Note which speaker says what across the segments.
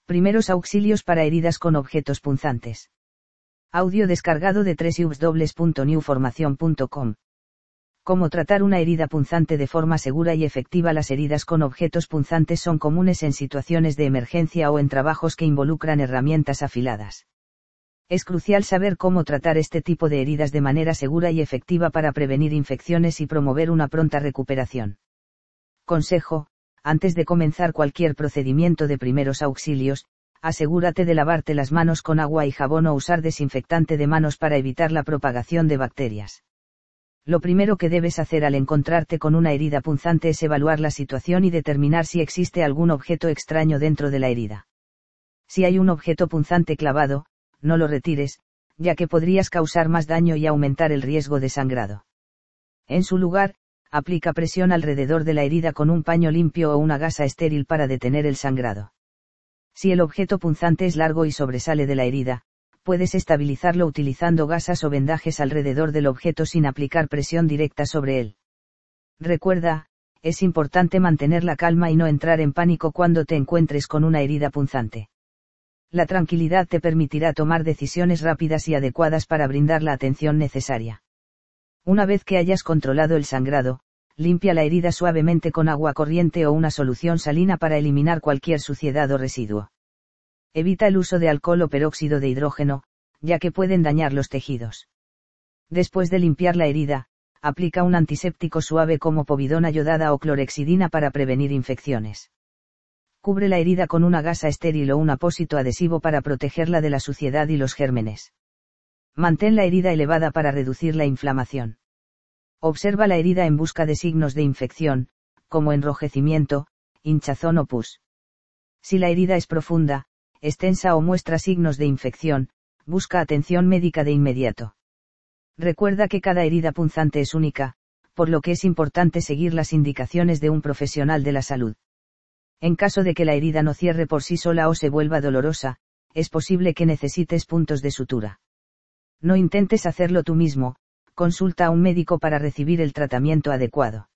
Speaker 1: Primeros auxilios para heridas con objetos punzantes. Audio descargado de www.newformacion.com. Cómo tratar una herida punzante de forma segura y efectiva. Las heridas con objetos punzantes son comunes en situaciones de emergencia o en trabajos que involucran herramientas afiladas. Es crucial saber cómo tratar este tipo de heridas de manera segura y efectiva para prevenir infecciones y promover una pronta recuperación. Consejo: antes de comenzar cualquier procedimiento de primeros auxilios, asegúrate de lavarte las manos con agua y jabón o usar desinfectante de manos para evitar la propagación de bacterias. Lo primero que debes hacer al encontrarte con una herida punzante es evaluar la situación y determinar si existe algún objeto extraño dentro de la herida. Si hay un objeto punzante clavado, no lo retires, ya que podrías causar más daño y aumentar el riesgo de sangrado. En su lugar, aplica presión alrededor de la herida con un paño limpio o una gasa estéril para detener el sangrado. Si el objeto punzante es largo y sobresale de la herida, puedes estabilizarlo utilizando gasas o vendajes alrededor del objeto sin aplicar presión directa sobre él. Recuerda, es importante mantener la calma y no entrar en pánico cuando te encuentres con una herida punzante. La tranquilidad te permitirá tomar decisiones rápidas y adecuadas para brindar la atención necesaria. Una vez que hayas controlado el sangrado, limpia la herida suavemente con agua corriente o una solución salina para eliminar cualquier suciedad o residuo. Evita el uso de alcohol o peróxido de hidrógeno, ya que pueden dañar los tejidos. Después de limpiar la herida, aplica un antiséptico suave como povidona yodada o clorexidina para prevenir infecciones. Cubre la herida con una gasa estéril o un apósito adhesivo para protegerla de la suciedad y los gérmenes. Mantén la herida elevada para reducir la inflamación. Observa la herida en busca de signos de infección, como enrojecimiento, hinchazón o pus. Si la herida es profunda, extensa o muestra signos de infección, busca atención médica de inmediato. Recuerda que cada herida punzante es única, por lo que es importante seguir las indicaciones de un profesional de la salud. En caso de que la herida no cierre por sí sola o se vuelva dolorosa, es posible que necesites puntos de sutura. No intentes hacerlo tú mismo, consulta a un médico para recibir el tratamiento adecuado.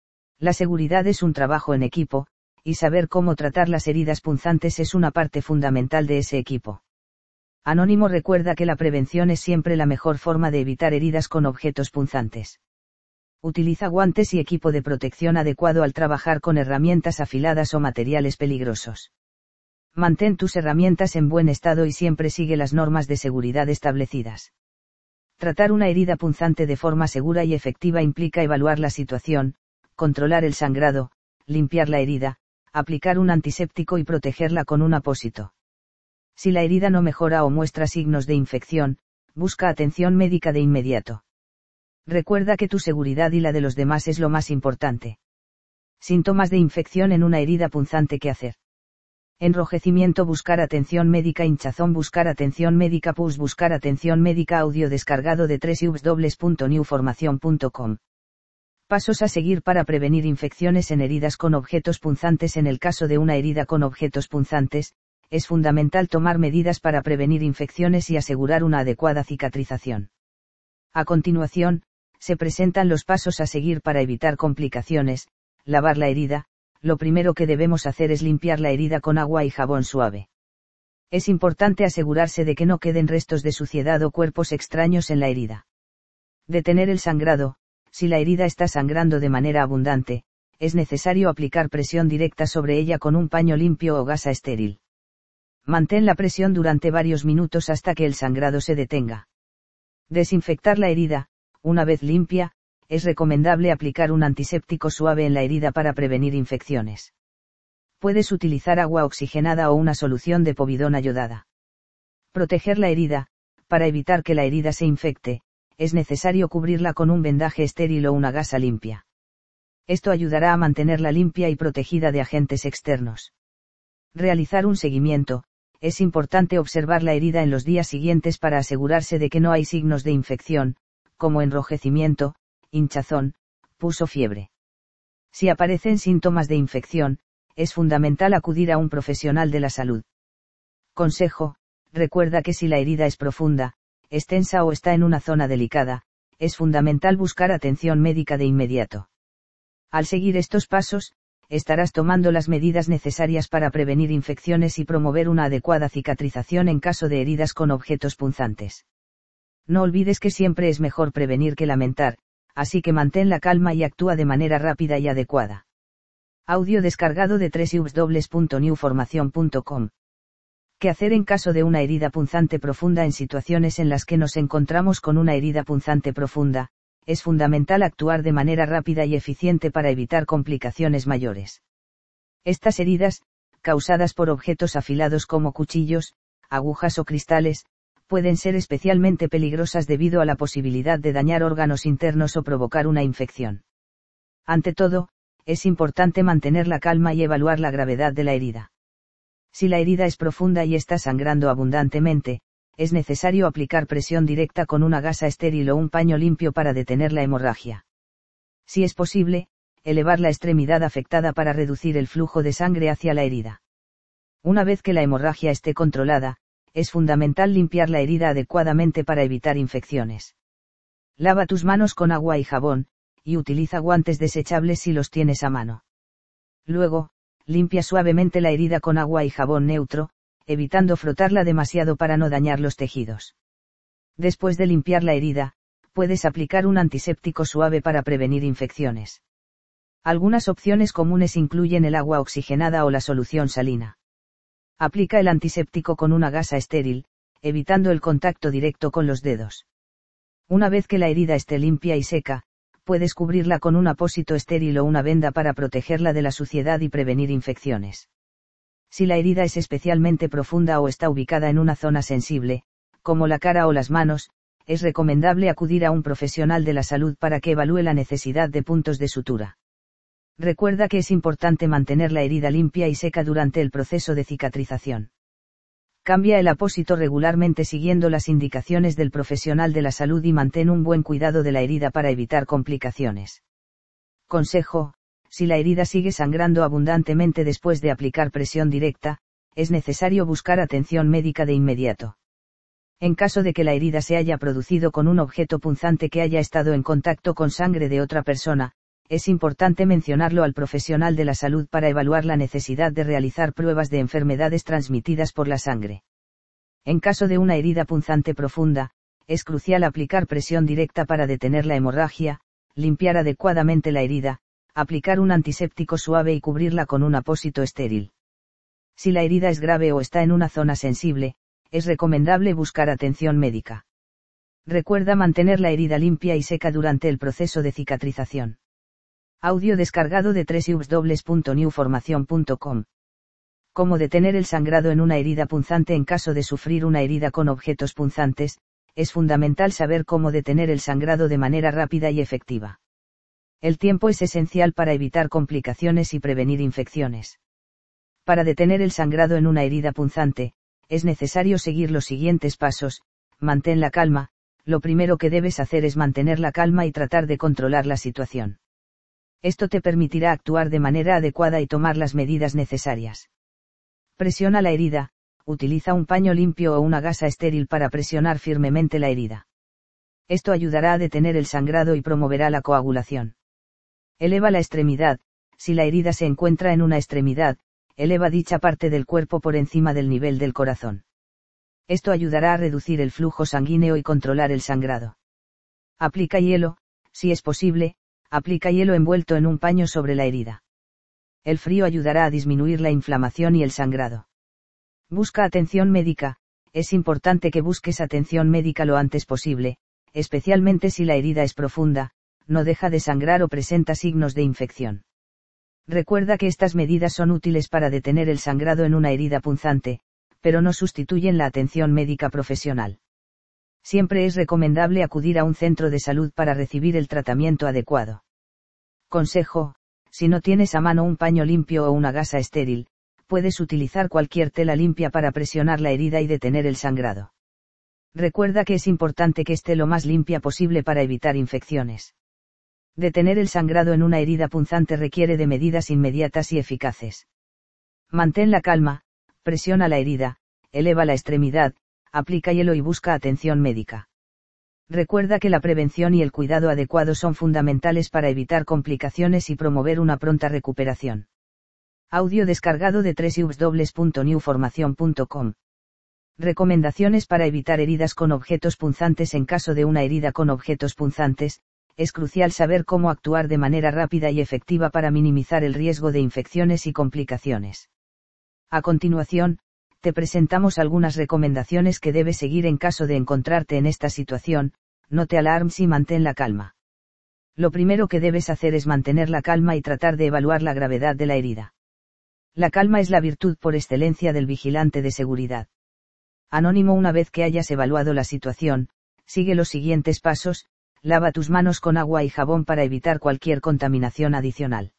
Speaker 1: La seguridad es un trabajo en equipo, y saber cómo tratar las heridas punzantes es una parte fundamental de ese equipo. Anónimo recuerda que la prevención es siempre la mejor forma de evitar heridas con objetos punzantes. Utiliza guantes y equipo de protección adecuado al trabajar con herramientas afiladas o materiales peligrosos. Mantén tus herramientas en buen estado y siempre sigue las normas de seguridad establecidas. Tratar una herida punzante de forma segura y efectiva implica evaluar la situación, controlar el sangrado, limpiar la herida, aplicar un antiséptico y protegerla con un apósito. Si la herida no mejora o muestra signos de infección, busca atención médica de inmediato. Recuerda que tu seguridad y la de los demás es lo más importante. Síntomas de infección en una herida punzante: ¿qué hacer? Enrojecimiento: buscar atención médica. Hinchazón: buscar atención médica. Pus: buscar atención médica. Audio descargado de www.newformacion.com. Pasos a seguir para prevenir infecciones en heridas con objetos punzantes. En el caso de una herida con objetos punzantes, es fundamental tomar medidas para prevenir infecciones y asegurar una adecuada cicatrización. A continuación, se presentan los pasos a seguir para evitar complicaciones. Lavar la herida: lo primero que debemos hacer es limpiar la herida con agua y jabón suave. Es importante asegurarse de que no queden restos de suciedad o cuerpos extraños en la herida. Detener el sangrado: si la herida está sangrando de manera abundante, es necesario aplicar presión directa sobre ella con un paño limpio o gasa estéril. Mantén la presión durante varios minutos hasta que el sangrado se detenga. Desinfectar la herida: una vez limpia, es recomendable aplicar un antiséptico suave en la herida para prevenir infecciones. Puedes utilizar agua oxigenada o una solución de povidona yodada. Proteger la herida: para evitar que la herida se infecte, es necesario cubrirla con un vendaje estéril o una gasa limpia. Esto ayudará a mantenerla limpia y protegida de agentes externos. Realizar un seguimiento: es importante observar la herida en los días siguientes para asegurarse de que no hay signos de infección, como enrojecimiento, hinchazón, pus o fiebre. Si aparecen síntomas de infección, es fundamental acudir a un profesional de la salud. Consejo: recuerda que si la herida es profunda, extensa o está en una zona delicada, es fundamental buscar atención médica de inmediato. Al seguir estos pasos, estarás tomando las medidas necesarias para prevenir infecciones y promover una adecuada cicatrización en caso de heridas con objetos punzantes. No olvides que siempre es mejor prevenir que lamentar, así que mantén la calma y actúa de manera rápida y adecuada. Audio descargado de www.newformacion.com. ¿Qué hacer en caso de una herida punzante profunda? En situaciones en las que nos encontramos con una herida punzante profunda, es fundamental actuar de manera rápida y eficiente para evitar complicaciones mayores. Estas heridas, causadas por objetos afilados como cuchillos, agujas o cristales, pueden ser especialmente peligrosas debido a la posibilidad de dañar órganos internos o provocar una infección. Ante todo, es importante mantener la calma y evaluar la gravedad de la herida. Si la herida es profunda y está sangrando abundantemente, es necesario aplicar presión directa con una gasa estéril o un paño limpio para detener la hemorragia. Si es posible, elevar la extremidad afectada para reducir el flujo de sangre hacia la herida. Una vez que la hemorragia esté controlada, es fundamental limpiar la herida adecuadamente para evitar infecciones. Lava tus manos con agua y jabón, y utiliza guantes desechables si los tienes a mano. Luego, limpia suavemente la herida con agua y jabón neutro, evitando frotarla demasiado para no dañar los tejidos. Después de limpiar la herida, puedes aplicar un antiséptico suave para prevenir infecciones. Algunas opciones comunes incluyen el agua oxigenada o la solución salina. Aplica el antiséptico con una gasa estéril, evitando el contacto directo con los dedos. Una vez que la herida esté limpia y seca, puedes cubrirla con un apósito estéril o una venda para protegerla de la suciedad y prevenir infecciones. Si la herida es especialmente profunda o está ubicada en una zona sensible, como la cara o las manos, es recomendable acudir a un profesional de la salud para que evalúe la necesidad de puntos de sutura. Recuerda que es importante mantener la herida limpia y seca durante el proceso de cicatrización. Cambia el apósito regularmente siguiendo las indicaciones del profesional de la salud y mantén un buen cuidado de la herida para evitar complicaciones. Consejo: si la herida sigue sangrando abundantemente después de aplicar presión directa, es necesario buscar atención médica de inmediato. En caso de que la herida se haya producido con un objeto punzante que haya estado en contacto con sangre de otra persona, es importante mencionarlo al profesional de la salud para evaluar la necesidad de realizar pruebas de enfermedades transmitidas por la sangre. En caso de una herida punzante profunda, es crucial aplicar presión directa para detener la hemorragia, limpiar adecuadamente la herida, aplicar un antiséptico suave y cubrirla con un apósito estéril. Si la herida es grave o está en una zona sensible, es recomendable buscar atención médica. Recuerda mantener la herida limpia y seca durante el proceso de cicatrización. Audio descargado de www.newformacion.com. Cómo detener el sangrado en una herida punzante. En caso de sufrir una herida con objetos punzantes, es fundamental saber cómo detener el sangrado de manera rápida y efectiva. El tiempo es esencial para evitar complicaciones y prevenir infecciones. Para detener el sangrado en una herida punzante, es necesario seguir los siguientes pasos. Mantén la calma. Lo primero que debes hacer es mantener la calma y tratar de controlar la situación. Esto te permitirá actuar de manera adecuada y tomar las medidas necesarias. Presiona la herida. Utiliza un paño limpio o una gasa estéril para presionar firmemente la herida. Esto ayudará a detener el sangrado y promoverá la coagulación. Eleva la extremidad. Si la herida se encuentra en una extremidad, eleva dicha parte del cuerpo por encima del nivel del corazón. Esto ayudará a reducir el flujo sanguíneo y controlar el sangrado. Aplica hielo. Si es posible, aplica hielo envuelto en un paño sobre la herida. El frío ayudará a disminuir la inflamación y el sangrado. Busca atención médica. Es importante que busques atención médica lo antes posible, especialmente si la herida es profunda, no deja de sangrar o presenta signos de infección. Recuerda que estas medidas son útiles para detener el sangrado en una herida punzante, pero no sustituyen la atención médica profesional. Siempre es recomendable acudir a un centro de salud para recibir el tratamiento adecuado. Consejo: si no tienes a mano un paño limpio o una gasa estéril, puedes utilizar cualquier tela limpia para presionar la herida y detener el sangrado. Recuerda que es importante que esté lo más limpia posible para evitar infecciones. Detener el sangrado en una herida punzante requiere de medidas inmediatas y eficaces. Mantén la calma, presiona la herida, eleva la extremidad, aplica hielo y busca atención médica. Recuerda que la prevención y el cuidado adecuado son fundamentales para evitar complicaciones y promover una pronta recuperación. Audio descargado de www.newformacion.com. Recomendaciones para evitar heridas con objetos punzantes. En caso de una herida con objetos punzantes, es crucial saber cómo actuar de manera rápida y efectiva para minimizar el riesgo de infecciones y complicaciones. A continuación, te presentamos algunas recomendaciones que debes seguir en caso de encontrarte en esta situación. No te alarmes y mantén la calma. Lo primero que debes hacer es mantener la calma y tratar de evaluar la gravedad de la herida. La calma es la virtud por excelencia del vigilante de seguridad. Anónimo. Una vez que hayas evaluado la situación, sigue los siguientes pasos: lava tus manos con agua y jabón para evitar cualquier contaminación adicional.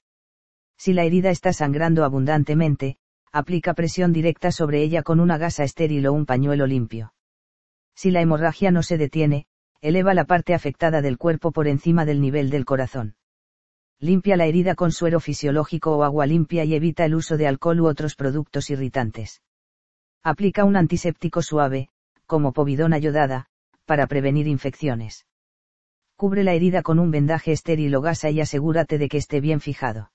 Speaker 1: Si la herida está sangrando abundantemente, aplica presión directa sobre ella con una gasa estéril o un pañuelo limpio. Si la hemorragia no se detiene, eleva la parte afectada del cuerpo por encima del nivel del corazón. Limpia la herida con suero fisiológico o agua limpia y evita el uso de alcohol u otros productos irritantes. Aplica un antiséptico suave, como povidona yodada, para prevenir infecciones. Cubre la herida con un vendaje estéril o gasa y asegúrate de que esté bien fijado.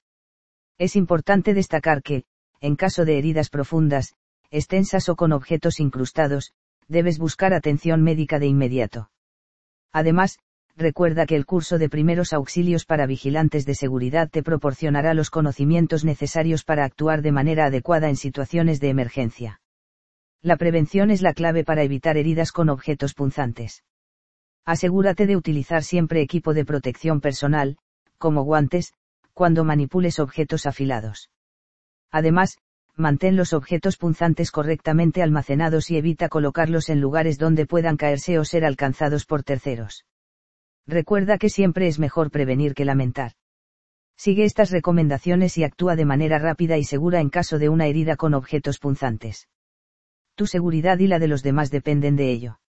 Speaker 1: Es importante destacar que, en caso de heridas profundas, extensas o con objetos incrustados, debes buscar atención médica de inmediato. Además, recuerda que el curso de primeros auxilios para vigilantes de seguridad te proporcionará los conocimientos necesarios para actuar de manera adecuada en situaciones de emergencia. La prevención es la clave para evitar heridas con objetos punzantes. Asegúrate de utilizar siempre equipo de protección personal, como guantes, cuando manipules objetos afilados. Además, mantén los objetos punzantes correctamente almacenados y evita colocarlos en lugares donde puedan caerse o ser alcanzados por terceros. Recuerda que siempre es mejor prevenir que lamentar. Sigue estas recomendaciones y actúa de manera rápida y segura en caso de una herida con objetos punzantes. Tu seguridad y la de los demás dependen de ello.